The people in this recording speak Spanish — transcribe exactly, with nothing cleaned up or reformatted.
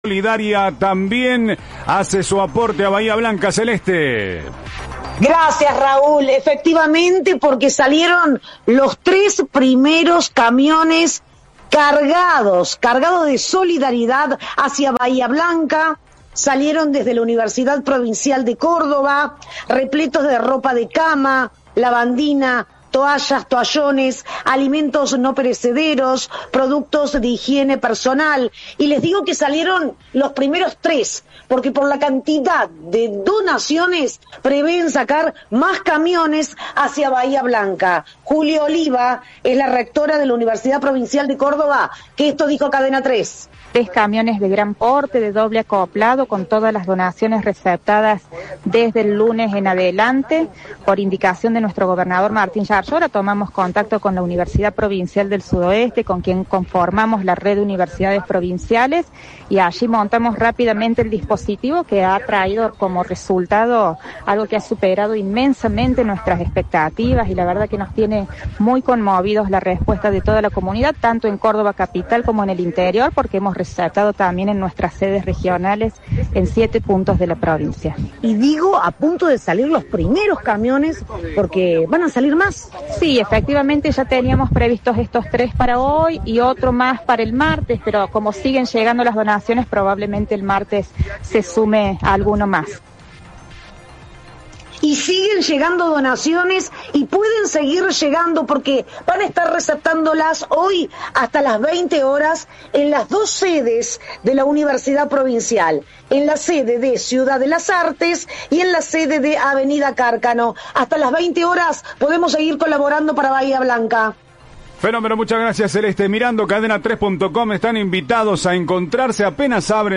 Solidaria también hace su aporte a Bahía Blanca, Celeste. Gracias, Raúl. Efectivamente, porque salieron los tres primeros camiones cargados, cargados de solidaridad hacia Bahía Blanca. Salieron desde la Universidad Provincial de Córdoba, repletos de ropa de cama, lavandina, toallas, toallones, alimentos no perecederos, productos de higiene personal. Y les digo que salieron los primeros tres, porque por la cantidad de donaciones prevén sacar más camiones hacia Bahía Blanca. Julia Oliva es la rectora de la Universidad Provincial de Córdoba, que esto dijo Cadena tres. Tres camiones de gran porte, de doble acoplado, con todas las donaciones receptadas desde el lunes en adelante. Por indicación de nuestro gobernador Martín Yarlora, tomamos contacto con la Universidad Provincial del Sudoeste, con quien conformamos la red de universidades provinciales, y allí montamos rápidamente el dispositivo que ha traído como resultado algo que ha superado inmensamente nuestras expectativas, y la verdad que nos tiene muy conmovidos la respuesta de toda la comunidad, tanto en Córdoba capital como en el interior, porque hemos resaltado también en nuestras sedes regionales en siete puntos de la provincia. Y digo, a punto de salir los primeros camiones, porque van a salir más. Sí, efectivamente ya teníamos previstos estos tres para hoy y otro más para el martes, pero como siguen llegando las donaciones, probablemente el martes se sume alguno más. Y siguen llegando donaciones y pueden seguir llegando porque van a estar receptándolas hoy hasta las veinte horas en las dos sedes de la Universidad Provincial, en la sede de Ciudad de las Artes y en la sede de Avenida Cárcano. Hasta las veinte horas podemos seguir colaborando para Bahía Blanca. Fenómeno, muchas gracias, Celeste. Mirando cadena tres punto com, están invitados a encontrarse apenas abre